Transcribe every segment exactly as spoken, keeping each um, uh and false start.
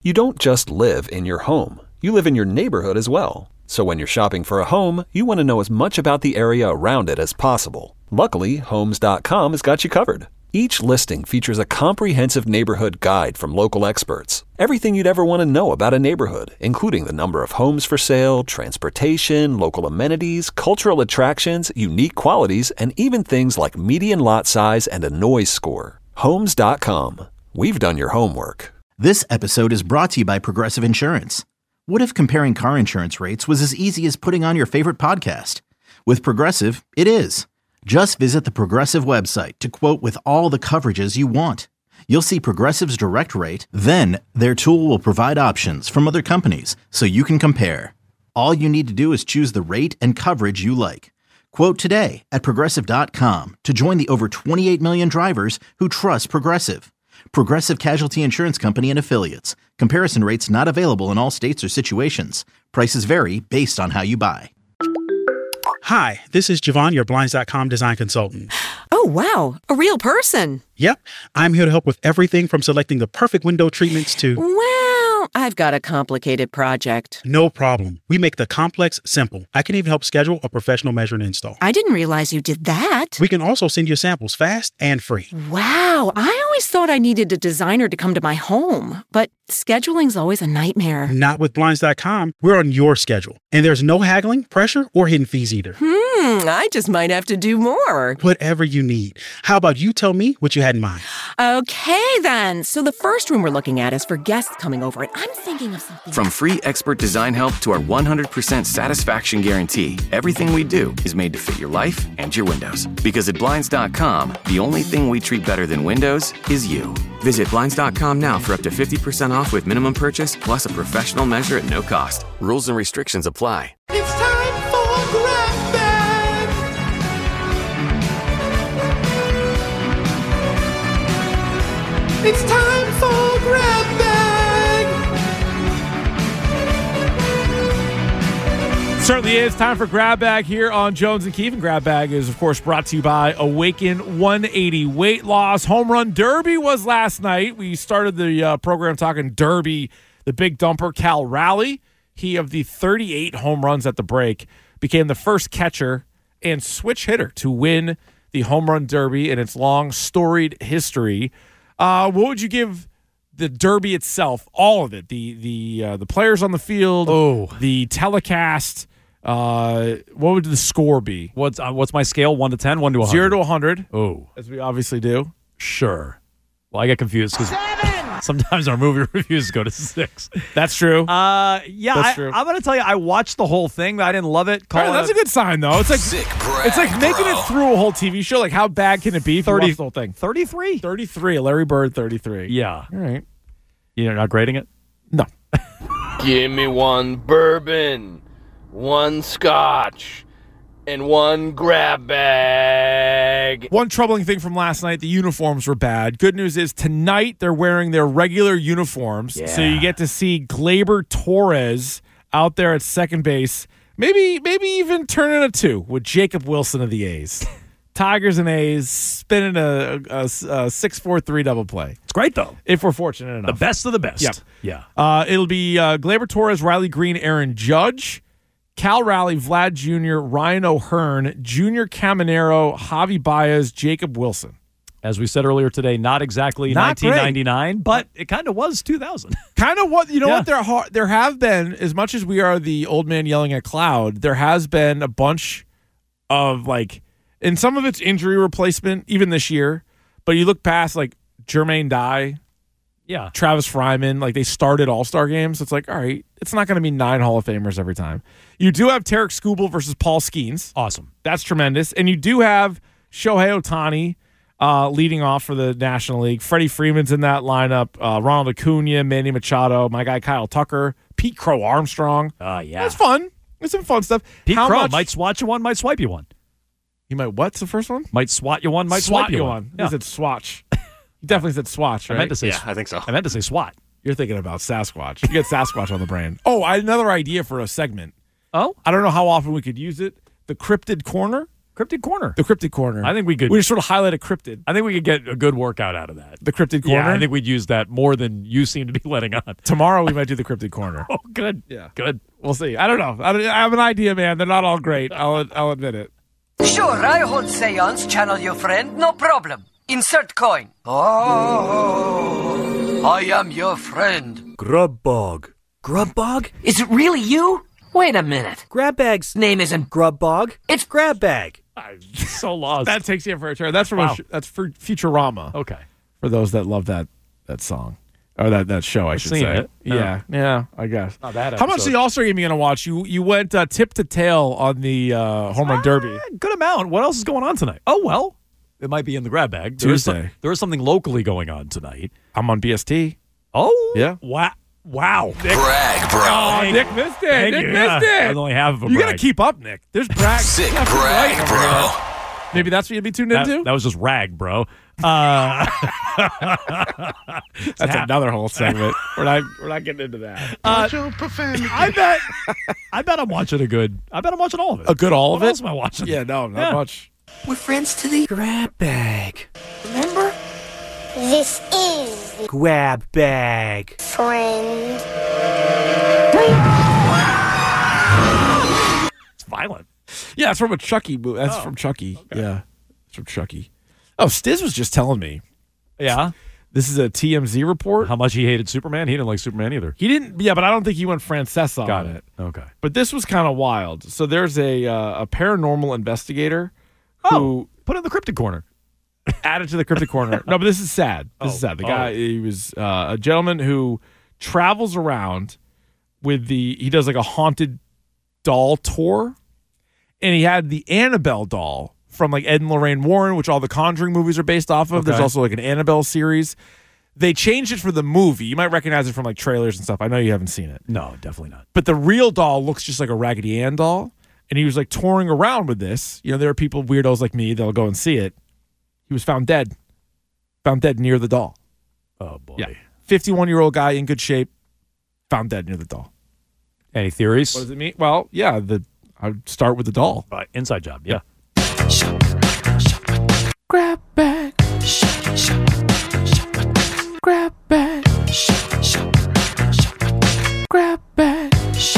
You don't just live in your home. You live in your neighborhood as well. So when you're shopping for a home, you want to know as much about the area around it as possible. Luckily, Homes dot com has got you covered. Each listing features a comprehensive neighborhood guide from local experts. Everything you'd ever want to know about a neighborhood, including the number of homes for sale, transportation, local amenities, cultural attractions, unique qualities, and even things like median lot size and a noise score. Homes dot com. We've done your homework. This episode is brought to you by Progressive Insurance. What if comparing car insurance rates was as easy as putting on your favorite podcast? With Progressive, it is. Just visit the Progressive website to quote with all the coverages you want. You'll see Progressive's direct rate, then their tool will provide options from other companies so you can compare. All you need to do is choose the rate and coverage you like. Quote today at Progressive dot com to join the over twenty-eight million drivers who trust Progressive. Progressive Casualty Insurance Company and Affiliates. Comparison rates not available in all states or situations. Prices vary based on how you buy. Hi, this is Javon, your Blinds dot com design consultant. Oh, wow. A real person. Yep. I'm here to help with everything from selecting the perfect window treatments to... Well, I've got a complicated project. No problem. We make the complex simple. I can even help schedule a professional measure and install. I didn't realize you did that. We can also send you samples fast and free. Wow. I always thought I needed a designer to come to my home, but scheduling's always a nightmare. Not with Blinds dot com. We're on your schedule. And there's no haggling, pressure, or hidden fees either. Hmm, I just might have to do more. Whatever you need. How about you tell me what you had in mind? Okay, then. So the first room we're looking at is for guests coming over, and I'm thinking of something... From free expert design help to our one hundred percent satisfaction guarantee, everything we do is made to fit your life and your windows. Because at Blinds dot com, the only thing we treat better than windows is you. Visit Blinds dot com now for up to fifty percent off with minimum purchase, plus a professional measure at no cost. Rules and restrictions apply. It's time for Grab Bag. It's time for Grab Bag. Certainly is time for Grab Bag here on Jones and Keefe. And Grab Bag is, of course, brought to you by Awaken one eighty Weight Loss. Home Run Derby was last night. We started the uh, program talking Derby. The big dumper, Cal Raleigh, he of the thirty-eight home runs at the break, became the first catcher and switch hitter to win the Home Run Derby in its long, storied history. Uh, what would you give the Derby itself, all of it, the the uh, the players on the field, oh. the telecast? Uh, what would the score be? What's uh, what's my scale? One to ten, one to a hundred. Zero to a hundred. Oh, as we obviously do. Sure. Well, I get confused because sometimes our movie reviews go to six. That's true. Uh, yeah, that's I, true. I'm gonna tell you, I watched the whole thing, but I didn't love it. Call right, it that's a, a good sign, though. It's like Sick brag, it's like making bro. it through a whole T V show. Like, how bad can it be? If thirty, you watch the whole thing. thirty-three. Thirty-three. Larry Bird. Thirty-three. Yeah. All right. You're not grading it? No. Give me one bourbon, one scotch, and one grab bag. One troubling thing from last night, the uniforms were bad. Good news is tonight they're wearing their regular uniforms. Yeah. So you get to see Gleyber Torres out there at second base. Maybe maybe even turning a two with Jacob Wilson of the A's. Tigers and A's spinning a, a, a six four three double play. It's great, though. If we're fortunate enough. The best of the best. Yep. Yeah. Uh, it'll be uh, Gleyber Torres, Riley Green, Aaron Judge, Cal Raleigh, Vlad Junior, Ryan O'Hearn, Junior Caminero, Javi Baez, Jacob Wilson. As we said earlier today, not exactly Not nineteen ninety-nine, but it kind of was two thousand. Kind of what, you know Yeah. what, there, ha- there have been, as much as we are the old man yelling at cloud, there has been a bunch of, like, and some of it's injury replacement, even this year, but you look past, like, Jermaine Dye, Yeah. Travis Fryman, like, they started All-Star games. It's like, all right, it's not going to be nine Hall of Famers every time. You do have Tarek Skubal versus Paul Skeens. Awesome. That's tremendous. And you do have Shohei Ohtani uh, leading off for the National League. Freddie Freeman's in that lineup. Uh, Ronald Acuna, Manny Machado, my guy Kyle Tucker, Pete Crow Armstrong. Uh, yeah. That's fun. It's some fun stuff. Pete How Crow much- might swat you one, might swipe you one. You might, what's the first one? Might swat you one, might Swat swipe you you one. one. Yeah. He said swatch. He definitely said swatch, right? I meant to say Yeah, I think so. I meant to say SWAT. You're thinking about Sasquatch. You get Sasquatch on the brain. Oh, I had another idea for a segment. Oh? I don't know how often we could use it. The Cryptid Corner. Cryptid Corner. The Cryptid Corner. I think we could. We just sort of highlighted cryptid. I think we could get a good workout out of that. The Cryptid Corner? Yeah, I think we'd use that more than you seem to be letting on. Tomorrow we might do the Cryptid Corner. Oh, good. Yeah. Good. We'll see. I don't know. I, don't, I have an idea, man. They're not all great. I'll, I'll admit it. Sure, I hold seance. Channel your friend. No problem. Insert coin. Oh, I am your friend. Grubbog. Grubbog? Is it really you? Wait a minute. Grabbag's name isn't Grubbog. It's Grabbag. I'm so lost. That takes you for a turn. That's from Wow. a, that's for Futurama. Okay. For those that love that that song or that, that show, I I've should seen say. it. Yeah, yeah, I guess. Not bad How much episode. of the All Star game are you gonna watch? You you went uh, tip to tail on the uh, home run derby. Ah, good amount. What else is going on tonight? Oh, well, it might be in the grab bag. There is some- Tuesday. there is something locally going on tonight. I'm on B S T. Oh, Yeah. Wow. Wow. Brag, bro. Oh, Nick missed it. Thank Nick you. missed Yeah, it. that's only half of a You gotta brag. keep up, Nick. There's brag. Sick left and brag, right bro. over here. Maybe that's what you'd be tuned That, into. that was just rag, bro. Uh, That's another whole segment. we're not we're not getting into that. uh, Your profanity. I bet. I bet I'm watching a good. I bet I'm watching all of it. A good all of What it. else am I watching? Yeah, no, not Yeah. much. We're friends to the Grab bag. Remember? This is the Grab bag. friend. It's violent. Yeah, it's from a Chucky movie. That's Oh, from Chucky. Yeah, it's from Chucky. Oh, Stiz was just telling me. Yeah. This is a T M Z report. How much he hated Superman. He didn't like Superman either. He didn't. Yeah, but I don't think he went Francesa Got on it. it. Okay. But this was kind of wild. So there's a uh, a paranormal investigator Oh, who put it in the cryptid corner. added to the cryptic corner. No, but this is sad. This Oh, is sad. The oh. guy, he was uh, a gentleman who travels around with the, he does like a haunted doll tour. And he had the Annabelle doll from like Ed and Lorraine Warren, which all the Conjuring movies are based off of. There's Okay. also like an Annabelle series. They changed it for the movie. You might recognize it from like trailers and stuff. I know you haven't seen it. No, definitely not. But the real doll looks just like a Raggedy Ann doll. And he was like touring around with this. You know, there are people, weirdos like me, that'll go and see it. He was found dead. Found dead near the doll. Oh, boy. Yeah. fifty-one-year-old guy in good shape, found dead near the doll. Any theories? What does it mean? Well, yeah, the I would start with the doll. Uh, inside job, yeah. Grab bag. Grab bag. Grab bag.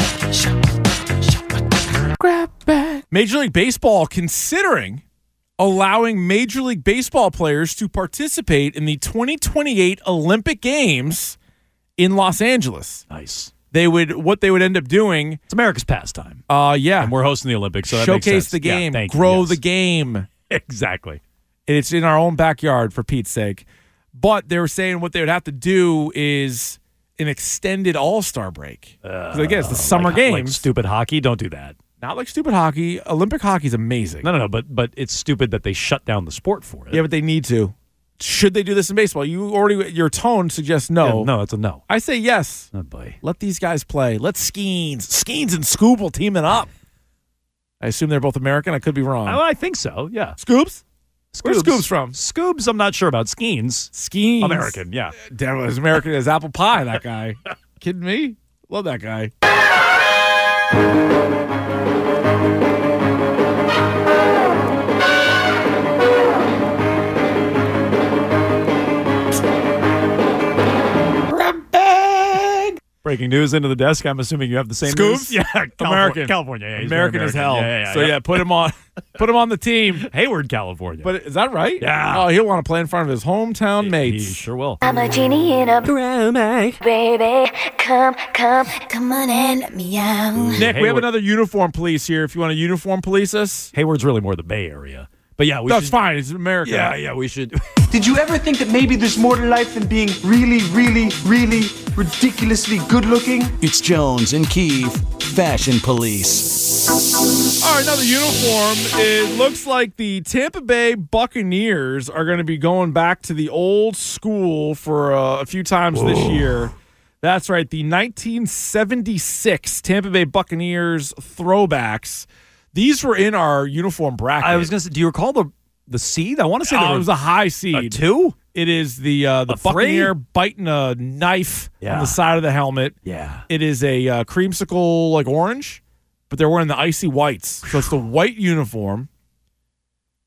Grab bag. Major League Baseball considering allowing Major League Baseball players to participate in the twenty twenty-eight Olympic Games in Los Angeles. Nice. They would what they would end up doing. It's America's pastime. Uh yeah. And we're hosting the Olympics, so that makes Showcase sense. the Yeah, game, thank you, grow yes. the game. Exactly. And it's in our own backyard, for Pete's sake. But they were saying what they would have to do is an extended All-Star break. Because again, it's the summer like, games. Like stupid hockey, don't do that. Not like stupid hockey. Olympic hockey is amazing. No, no, no, but but it's stupid that they shut down the sport for it. Yeah, but they need to. Should they do this in baseball? You already, your tone suggests no. Yeah, no, it's a no. I say yes. Oh, boy. Let these guys play. Let Skeens. Skeens and Scoop will team it up. I assume they're both American. I could be wrong. I, I think so, yeah. Scoops? Where's Scoobs. Scoops from? Scoobs, I'm not sure about. Skeens. Skeens. American, yeah. Damn, as American as apple pie, that guy. Kidding me? Love that guy. Breaking news into the desk. I'm assuming you have the same Scoops? news. Yeah, California. American. California. Yeah, he's American, very as hell. Yeah, yeah, yeah, so yeah, put him on. Put him on the team. Hayward, California. But is that right? Yeah. Oh, he'll want to play in front of his hometown he, mates. he sure will. I'm a genie in a grab bag. Baby, come, come, come on and let me out. Nick, we have Hayward. another uniform police here. If you want to uniform police us, Hayward's really more the Bay Area. But yeah, we that's should, fine. It's America. Yeah, yeah, we should. Did you ever think that maybe there's more to life than being really, really, really ridiculously good looking? It's Jones and Keefe, Fashion Police. All right, another uniform. It looks like the Tampa Bay Buccaneers are going to be going back to the old school for uh, a few times this year. That's right, the nineteen seventy-six Tampa Bay Buccaneers throwbacks. These were in our uniform bracket. I was going to say, do you recall the the seed? I want to say there Oh, it was a high seed. a two? It is the uh, the A three? Buccaneer biting a knife Yeah. on the side of the helmet. Yeah. It is a uh, creamsicle like orange, but they're wearing the icy whites. So it's the white uniform.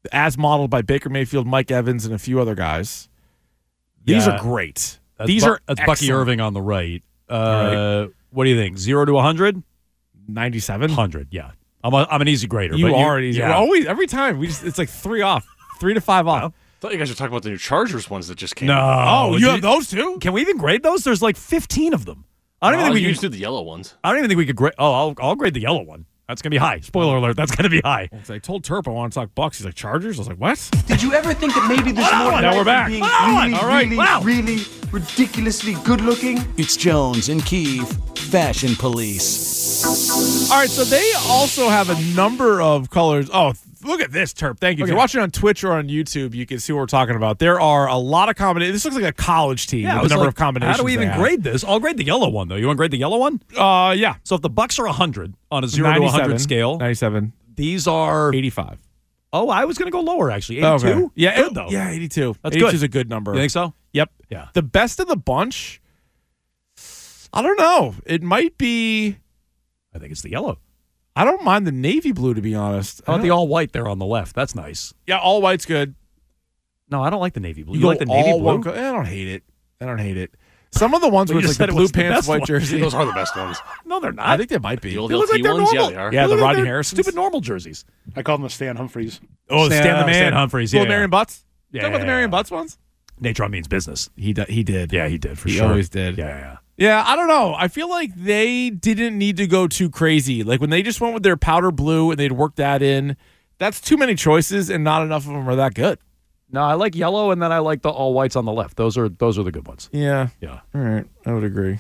as modeled by Baker Mayfield, Mike Evans, and a few other guys. These Yeah. are great. That's These Bu- are that's Bucky excellent. Irving on the right. Uh, right. What do you think? Zero to one hundred? ninety-seven? one hundred, yeah. I'm, a, I'm an easy grader. You but are an easy. yeah. We're always every time we just it's like three off, three to five off. I thought you guys were talking about the new Chargers ones that just came No. out. Oh, you have those too? Can we even grade those? There's like fifteen of them. I don't Oh, even think we you can just do the yellow ones. I don't even think we could grade. Oh, I'll, I'll grade the yellow one. That's going to be high. Spoiler alert. That's going to be high. I told Turp I want to talk Bucks. He's like, Chargers? I was like, what? Did you ever think that maybe there's more to Now life we're than back. being Wow. really, All right. really, Wow. really ridiculously good looking? It's Jones and Keefe, Fashion Police. All right, so they also have a number of colors. Oh, th- look at this, Turp. Thank you. If Okay. you're watching on Twitch or on YouTube, you can see what we're talking about. There are a lot of combinations. This looks like a college team Yeah, with it the was number like, of combinations. How do we even they have. grade this? I'll grade the yellow one, though. You want to grade the yellow one? Uh, yeah. So if the Bucks are one hundred on a zero to one hundred scale, ninety-seven. these are eighty-five. Oh, I was going to go lower, actually. eighty-two? Okay. Yeah, Good, it- though. Yeah, eighty-two. That's eighty-two good. is a good number. You think so? Yep. Yeah. The best of the bunch, I don't know. It might be, I think it's the yellow. I don't mind the navy blue, to be honest. How I about the don't- all white there on the left? That's nice. Yeah, all white's good. No, I don't like the navy blue. You, go like the navy all blue? one co- I don't hate it. I don't hate it. Some of the ones Well, where you it's just like said the it blue was the pants, best white one. jersey. Those are the best ones. No, they're not. I think they might be. The old They look L like T they're ones? normal. Yeah, they are. Yeah, They the look like Rodney they're Harrisons. Stupid normal jerseys. I call him the Stan Humphries. Oh, Stan- Stan the Man. Stan Humphries, Little yeah. Marion Butts. Yeah, Talk about the yeah, Marion yeah. Butts ones. Natron means business. He d- he did. Yeah, he did, for He sure. always did. Yeah, yeah. Yeah, I don't know. I feel like they didn't need to go too crazy. Like when they just went with their powder blue and they'd work that in, that's too many choices and not enough of them are that good. No, I like yellow, and then I like the all whites on the left. Those are those are the good ones. Yeah. Yeah. All right. I would agree.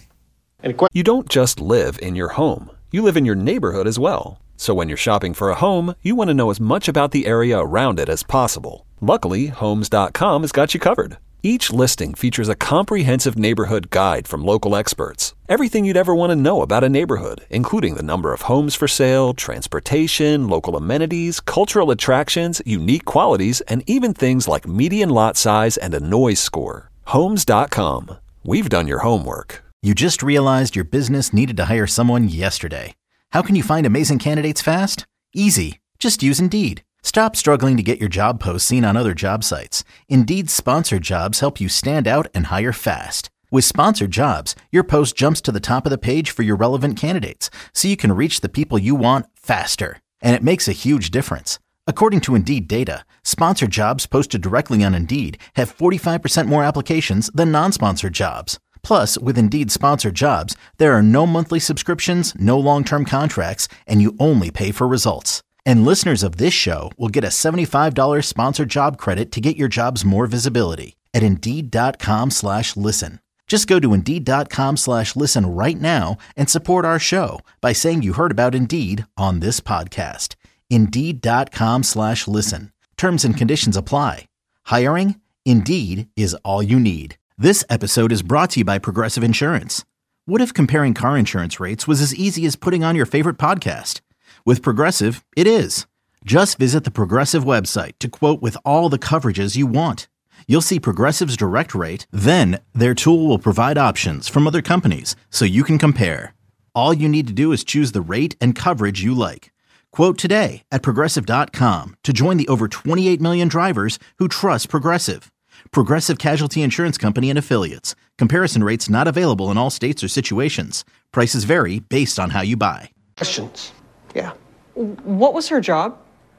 You don't just live in your home. You live in your neighborhood as well. So when you're shopping for a home, you want to know as much about the area around it as possible. Luckily, Homes dot com has got you covered. Each listing features a comprehensive neighborhood guide from local experts. Everything you'd ever want to know about a neighborhood, including the number of homes for sale, transportation, local amenities, cultural attractions, unique qualities, and even things like median lot size and a noise score. Homes dot com. We've done your homework. You just realized your business needed to hire someone yesterday. How can you find amazing candidates fast? Easy. Just use Indeed. Stop struggling to get your job posts seen on other job sites. Indeed's sponsored jobs help you stand out and hire fast. With sponsored jobs, your post jumps to the top of the page for your relevant candidates, so you can reach the people you want faster. And it makes a huge difference. According to Indeed data, sponsored jobs posted directly on Indeed have forty-five percent more applications than non-sponsored jobs. Plus, with Indeed sponsored jobs, there are no monthly subscriptions, no long-term contracts, and you only pay for results. And listeners of this show will get a seventy-five dollars sponsored job credit to get your jobs more visibility at Indeed.com slash listen. Just go to Indeed.com slash listen right now and support our show by saying you heard about Indeed on this podcast. Indeed.com slash listen. Terms and conditions apply. Hiring? Indeed is all you need. This episode is brought to you by Progressive Insurance. What if comparing car insurance rates was as easy as putting on your favorite podcast? With Progressive, it is. Just visit the Progressive website to quote with all the coverages you want. You'll see Progressive's direct rate, then their tool will provide options from other companies so you can compare. All you need to do is choose the rate and coverage you like. Quote today at Progressive dot com to join the over twenty-eight million drivers who trust Progressive. Progressive Casualty Insurance Company and Affiliates. Comparison rates not available in all states or situations. Prices vary based on how you buy. Questions? Yeah. What was her job?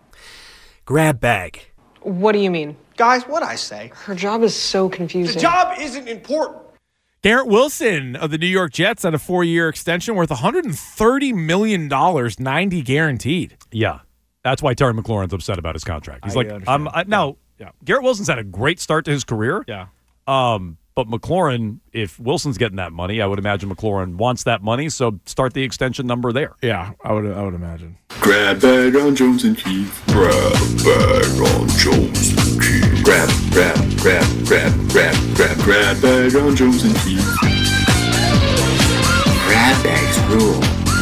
Grab bag. What do you mean? Guys, what'd I say? Her job is so confusing. The job isn't important. Garrett Wilson of the New York Jets had a four-year extension worth one hundred thirty million dollars, ninety guaranteed. Yeah. That's why Terry McLaurin's upset about his contract. He's I like, understand. I'm, I, now, Yeah. Garrett Wilson's had a great start to his career. Yeah. Um, but McLaurin, if Wilson's getting that money, I would imagine McLaurin wants that money, so start the extension number there. Yeah, I would I would imagine. Grab bag on Jones and Keith. Grab bag on Jones and Keith. Grab, grab, grab, grab, grab, grab, grab bag on Jones and Keith. Grab bags rule.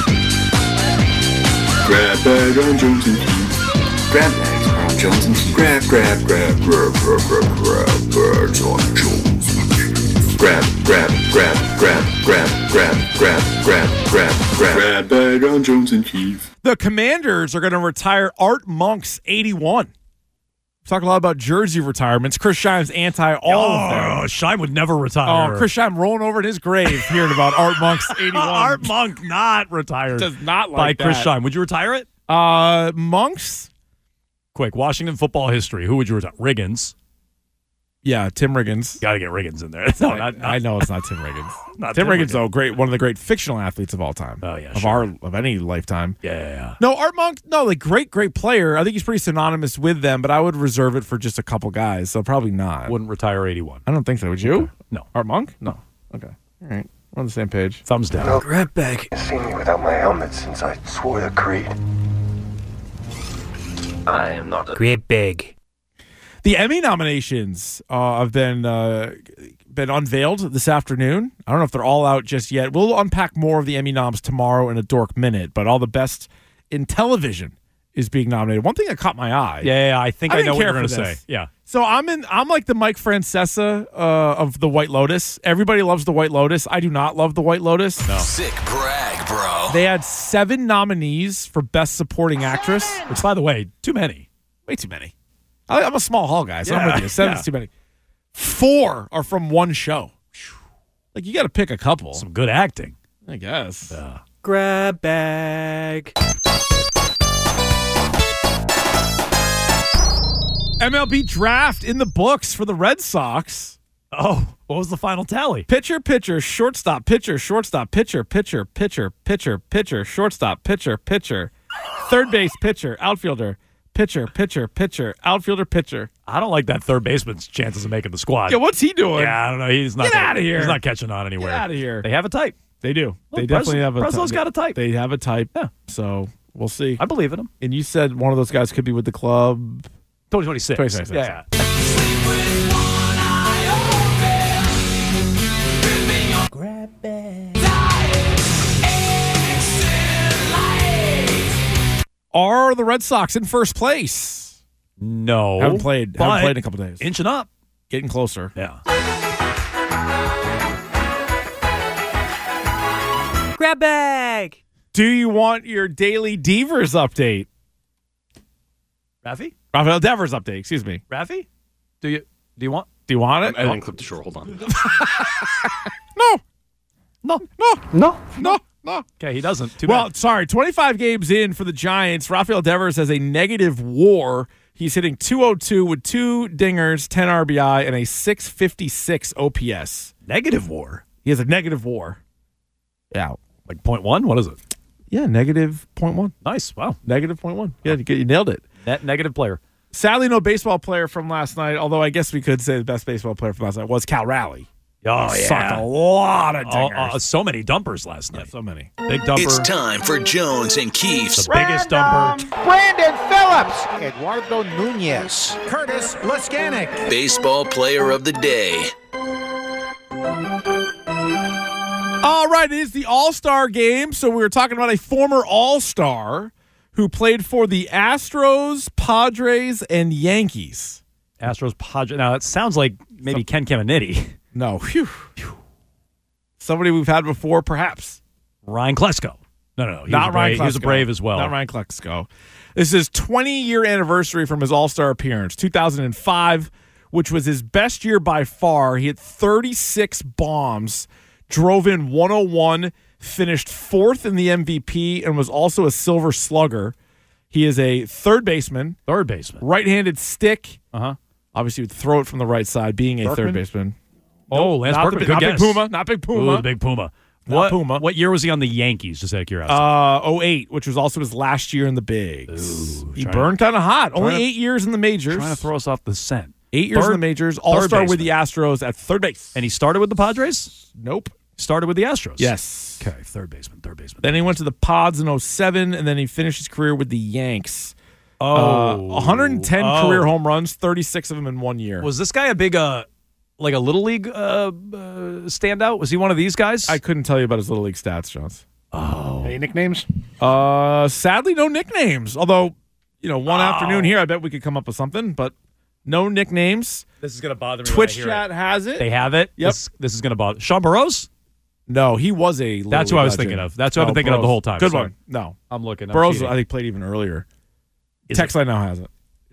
Grab bag on Jones and Keith. Grab bags are on Jones and Keith. Grab, grab, grab, grab, grab, grab, grab bags on Jones and Keith. Grab, grab, grab, grab, grab, grab, grab, grab, grab, grab, grab bag on Jones and Keith. The Commanders are going to retire Art Monk's eighty-one. Talk a lot about jersey retirements. Chris Scheim's anti all oh, of them. Scheim would never retire. Oh, Chris Scheim rolling over in his grave hearing about Art Monk's eighty-one. Art Monk not retired. Does not like by Chris that. Scheim. Would you retire it? Uh, Monks? Quick, Washington football history. Who would you retire? Riggins. Yeah, Tim Riggins. Got to get Riggins in there. No, I, not, not, I know it's not Tim Riggins. not Tim, Tim Riggins, Riggins. though, great, one of the great fictional athletes of all time. Oh, yeah, Of sure. our of any lifetime. Yeah, yeah, yeah. No, Art Monk, no, like great, great player. I think he's pretty synonymous with them, but I would reserve it for just a couple guys, so probably not. Wouldn't retire eighty-one. I don't think so. Would you? Okay. No. Art Monk? No. Okay. All right. We're on the same page. Thumbs down. No. Grab bag. You've seen me without my helmet since I swore the creed. I am not a Grab bag. The Emmy nominations uh, have been uh, been unveiled this afternoon. I don't know if they're all out just yet. We'll unpack more of the Emmy noms tomorrow in a Dork Minute, but all the best in television is being nominated. One thing that caught my eye. Yeah, yeah, I think I, I know didn't what care you're going to for say. this. Yeah. So I'm in. I'm like the Mike Francesa uh, of the White Lotus. Everybody loves the White Lotus. I do not love the White Lotus. No. Sick brag, bro. They had seven nominees for Best Supporting Actress. Which, by the way, too many. Way too many. I, I'm a small hall guy, so I'm Yeah, with you. Seven's yeah. too many. Four are from one show. Like, you got to pick a couple. Some good acting. I guess. Yeah. Grab bag. M L B draft in the books for the Red Sox. Oh, what was the final tally? Pitcher, pitcher, shortstop, pitcher, shortstop, pitcher, pitcher, pitcher, pitcher, pitcher, shortstop, pitcher, pitcher, third base, pitcher, outfielder, pitcher, pitcher, pitcher, outfielder, pitcher. I don't like that third baseman's chances of making the squad. Yeah, what's he doing? Yeah, I don't know. He's not. Get gonna- outta here. He's not catching on anywhere. Get out of here. They have a type. They do. Well, they definitely Bres- have a Breslow's type. got a type. They have a type. Yeah. So we'll see. I believe in him. And you said one of those guys could be with the club. twenty twenty-six. twenty twenty-six. Yeah. Grab bag. Are the Red Sox in first place? No. Haven't played. but Haven't played in a couple days. Inching up. Getting closer. Yeah. Grab bag. Do you want your daily Devers update? Rafi? Rafael Devers update. Excuse me. Rafi? Do you do you want? Do you want it? I didn't clip the short. Hold on. No. No. No. No. No. No. Okay, he doesn't. Too Well, bad. sorry. twenty-five games in for the Giants. Rafael Devers has a negative WAR. He's hitting two oh two with two dingers, ten R B I, and a six fifty-six O P S. Negative WAR. He has a negative WAR. Yeah. Like point one. What is it? Yeah, negative point one. Nice. Wow. Negative point one. Yeah, you, you nailed it. Net negative player. Sadly, no baseball player from last night, although I guess we could say the best baseball player from last night was Cal Raleigh. Oh, He yeah. sucked a lot of Oh, dingers. uh, so many dumpers last night. Yeah, so many. Big dumper. It's time for Jones and Keefe's The biggest dumper. Brandon Phillips. Eduardo Nunez. Curtis Laskanik. Baseball Player of the Day. All right, it is the All-Star game. So we were talking about a former All-Star who played for the Astros, Padres, and Yankees. Astros, Padres. Now, that sounds like maybe So- Ken Caminiti. No. Phew. Somebody we've had before, perhaps. Ryan Klesko. No, no, no. He Not was a Ryan Brave, He was a Klesko. Brave as well. Not Ryan Klesko. This is twenty-year anniversary from his All-Star appearance, two thousand five, which was his best year by far. He hit thirty-six bombs, drove in one oh one, finished fourth in the M V P, and was also a Silver Slugger. He is a third baseman. Third baseman. Right-handed stick. Uh-huh. Obviously, would throw it from the right side, being a third Berkman? baseman. Oh, Lance not Berkman. the, Good not guess. Big Puma. Not Big Puma. Ooh, the Big Puma. Not What, Puma. what year was he on the Yankees, just out of curiosity? Uh, oh eight, which was also his last year in the bigs. Ooh, he trying- burned kind of hot. Only trying to- eight years in the majors. Trying to throw us off the scent. Eight years Third- in the majors. third All-star with baseman. the Astros at third base. And he started with the Padres? Nope. Started with the Astros? Yes. Okay, third baseman, third baseman. Then he went to the Pods in oh seven, and then he finished his career with the Yanks. Oh. Uh, one hundred ten Oh. career home runs, thirty-six of them in one year. Was this guy a big, uh, like a Little League uh, uh, standout? Was he one of these guys? I couldn't tell you about his Little League stats, Jones. Oh. Any nicknames? Uh, sadly, no nicknames. Although, you know, one Oh. afternoon here, I bet we could come up with something, but no nicknames. This is going to bother me. Twitch chat has it. They have it? Yep. This, this is going to bother. Sean Burrows? No, he was a Little That's League who I was legend. thinking of. That's who I've been No, thinking of the Burrows. whole time. Good Sorry. one. No. I'm looking. I'm Burrows, cheating. I think, played even earlier. Is Text line now has it. It's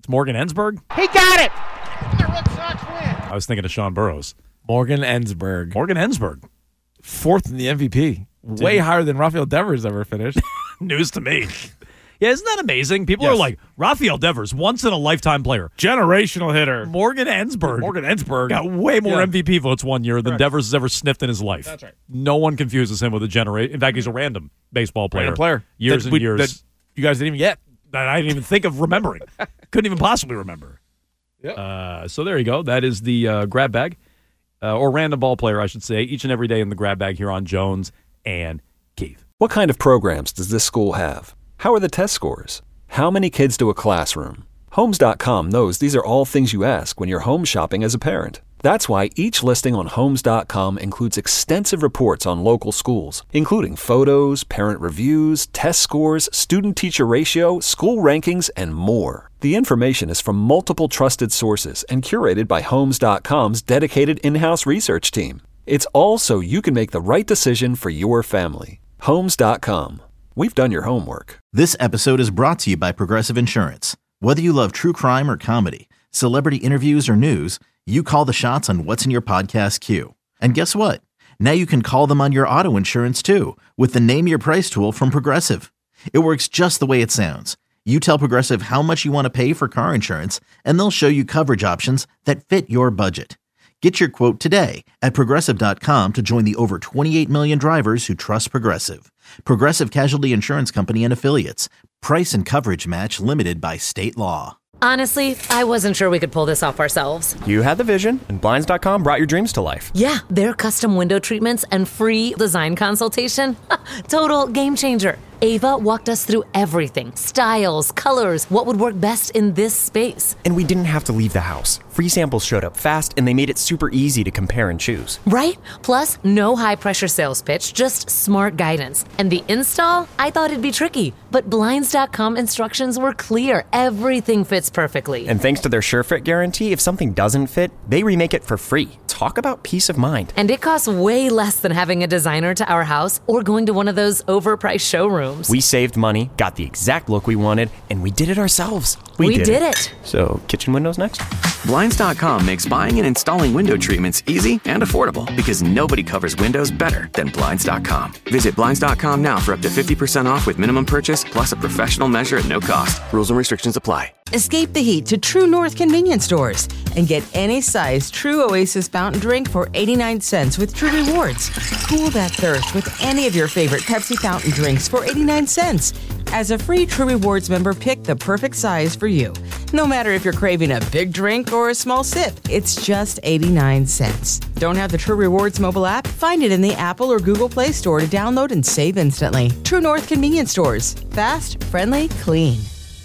Morgan Ensberg? He got it! The Red Sox win. I was thinking of Sean Burrows. Morgan Ensberg. Morgan Ensberg. Fourth in the M V P. Way Didn't- higher than Rafael Devers ever finished. News to me. Yeah, isn't that amazing? People Yes. are like, Rafael Devers, once in a lifetime player. Generational hitter. Morgan Ensberg. Morgan Ensberg. Got way more Yeah. M V P votes one year than Correct. Devers has ever sniffed in his life. That's right. No one confuses him with a generation. In fact, he's a random baseball player. Random player. Years That and we- years. that you guys didn't even get. That I didn't even think of remembering. Couldn't even possibly remember. Yep. Uh, so there you go. That is the uh, grab bag, uh, or random ball player, I should say, each and every day in the grab bag here on Jones and Keith. What kind of programs does this school have? How are the test scores? How many kids do a classroom? Homes dot com knows these are all things you ask when you're home shopping as a parent. That's why each listing on Homes dot com includes extensive reports on local schools, including photos, parent reviews, test scores, student-teacher ratio, school rankings, and more. The information is from multiple trusted sources and curated by Homes dot com's dedicated in-house research team. It's all so you can make the right decision for your family. Homes dot com. We've done your homework. This episode is brought to you by Progressive Insurance. Whether you love true crime or comedy, celebrity interviews or news, you call the shots on what's in your podcast queue. And guess what? Now you can call them on your auto insurance too with the Name Your Price tool from Progressive. It works just the way it sounds. You tell Progressive how much you want to pay for car insurance, and they'll show you coverage options that fit your budget. Get your quote today at Progressive dot com to join the over twenty-eight million drivers who trust Progressive. Progressive Casualty Insurance Company and Affiliates. Price and coverage match limited by state law. Honestly, I wasn't sure we could pull this off ourselves. You had the vision, and Blinds dot com brought your dreams to life. Yeah, their custom window treatments and free design consultation. Total game changer. Ava walked us through everything. Styles, colors, what would work best in this space. And we didn't have to leave the house. Free samples showed up fast, and they made it super easy to compare and choose. Right? Plus, no high-pressure sales pitch, just smart guidance. And the install? I thought it'd be tricky, but Blinds dot com instructions were clear. Everything fits perfectly. And thanks to their SureFit guarantee, if something doesn't fit, they remake it for free. Talk about peace of mind. And it costs way less than having a designer to our house or going to one of those overpriced showrooms. We saved money, got the exact look we wanted, and we did it ourselves. We did, did it. it. So, kitchen windows next? Blinds dot com makes buying and installing window treatments easy and affordable because nobody covers windows better than Blinds dot com. Visit Blinds dot com now for up to fifty percent off with minimum purchase plus a professional measure at no cost. Rules and restrictions apply. Escape the heat to True North convenience stores and get any size True Oasis fountain drink for eighty-nine cents with True Rewards. Cool that thirst with any of your favorite Pepsi fountain drinks for eighty-nine cents. As a free True Rewards member, pick the perfect size for you. No matter if you're craving a big drink or a small sip, it's just eighty-nine cents. Don't have the True Rewards mobile app? Find it in the Apple or Google Play Store to download and save instantly. True North convenience stores. Fast, friendly, clean.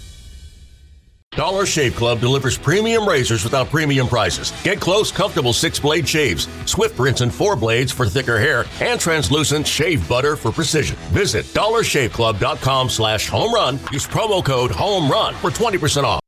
Dollar Shave Club delivers premium razors without premium prices. Get close, comfortable six-blade shaves, swift rinse and four blades for thicker hair, and translucent shave butter for precision. Visit dollar shave club dot com slash home run. Use promo code HOME RUN for twenty percent off.